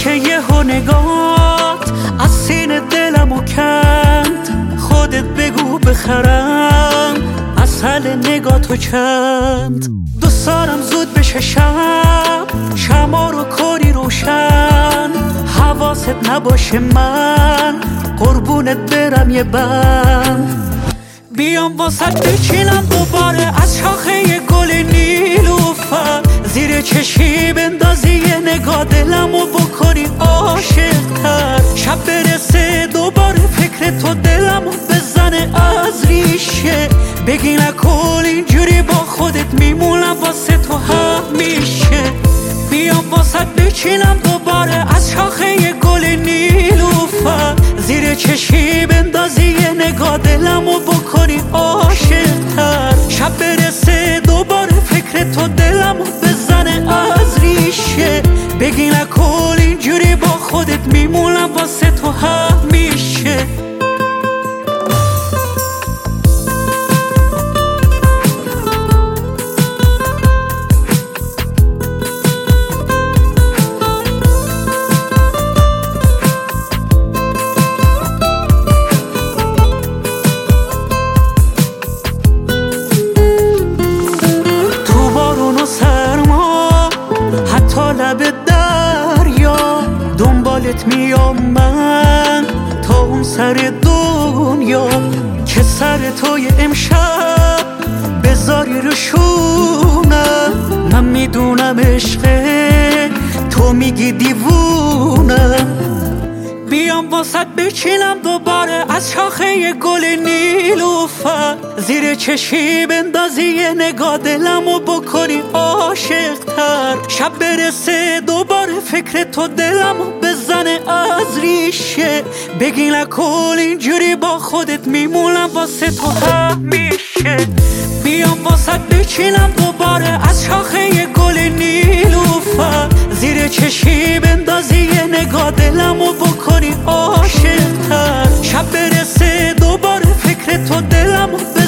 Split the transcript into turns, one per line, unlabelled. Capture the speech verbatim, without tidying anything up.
که یه ها نگات از سینه دلمو کند. خودت بگو بخرم از حل نگاتو چند. دوست دارم زود بشه شب، شما رو کاری روشن. حواست نباشه من قربونت برم یه بند. بیام واسط بچینم دوباره از شاخه گل نیلوفر. زیر چشی بندازی یه نگاه دلمو بکنی عاشق‌تر. شب برسه دوباره فکر تو دلمو بزنه از ریشه. بگی نکن اینجوری با خودت میمونم واسه تو همیشه. بیام واسط بچینم دوباره از شاخه گل نیلوفر. زیر چشی بندازی یه نگاه دلمو بکنی عاشق‌تر. شب برسه دوباره فکر تو دلمو بزنه از ریشه. بگی نکن اینجوری با خودت میمونم واسه تو همیشه. لب دریا دنبالت میام من تا اون سر دنیا. که سر توی امشب بذاری رو شونم. من میدونم عشقه تو میگی دیوونم. بیام واسط بچینم دوباره از شاخه گل نیلوفر. زیر چشی بندازی یه نگاه دلمو بکنی عاشق‌تر. شب برسه دوباره فکر تو دلمو بزنه از ریشه. بگی نکن اینجوری با خودت میمونم واسه تو همیشه. بیام واسط بچینم دوباره از شاخه گل نیلوفر. زیر چشی بندازی یه نگاه دلمو بکنی عاشق‌تر. شب برسه دوباره فکر تو دلمو